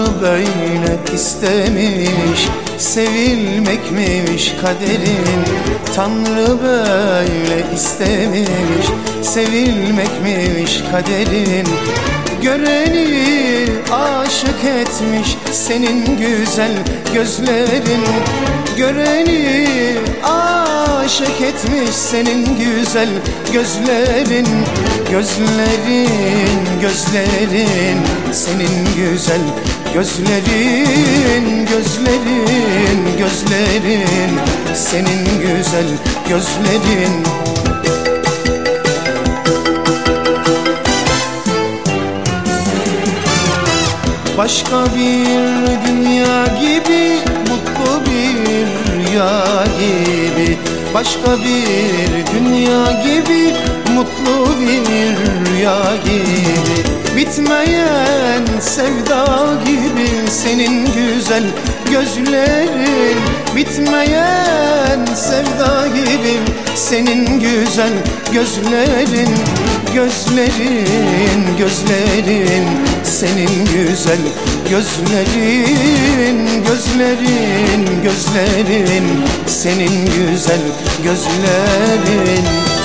böyle istemiş, sevilmekmiş kaderin. Tanrı böyle istemiş, sevilmekmiş kaderin. Göreni aşık etmiş senin güzel gözlerin. Göreni aşık etmiş senin güzel gözlerin. Gözlerin, gözlerin, senin güzel gözlerin. Gözlerin, gözlerin, senin güzel gözlerin. Başka bir dünya gibi, mutlu bir rüya gibi. Başka bir dünya gibi, mutlu bir rüya gibi. Bitmeyen sevda gibi senin güzel gözlerin. Bitmeyen sevda gibi senin güzel gözlerin. Gözlerin, gözlerin, senin güzel gözlerin. Gözlerin, gözlerin, senin güzel gözlerin.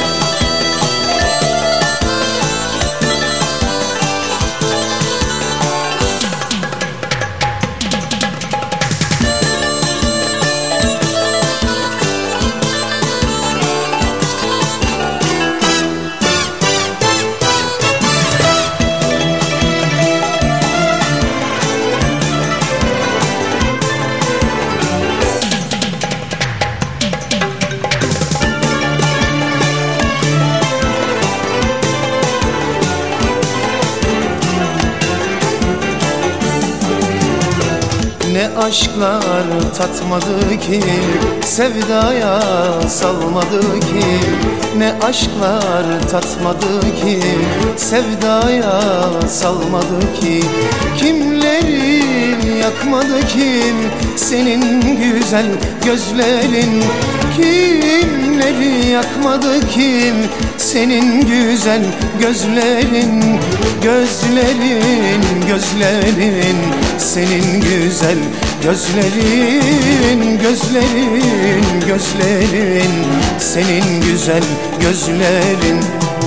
Ne aşklar tatmadı ki, sevdaya salmadı ki. Ne aşklar tatmadı ki, sevdaya salmadı ki. Kimleri yakmadı kim, senin güzel gözlerin. Kimleri yakmadı kim, senin güzel gözlerin. Gözlerin, gözlerin, senin güzel gözlerin. Gözlerin, gözlerin, senin güzel gözlerin.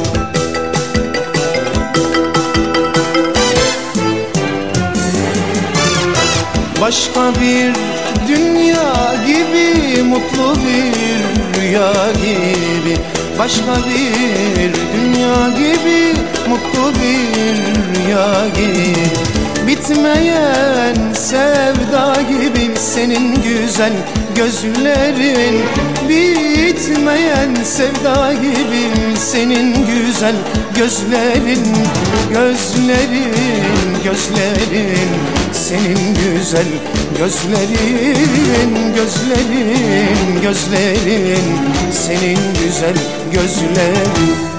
Başka bir dünya gibi, mutlu bir rüya gibi. Başka bir dünya gibi, mutlu bir rüya gibi. Bitmeyen sevda gibi senin güzel gözlerin. Bitmeyen sevda gibi senin güzel gözlerin. Gözlerin, gözlerin, senin güzel gözlerin. Gözlerin, gözlerin, senin güzel gözlerin.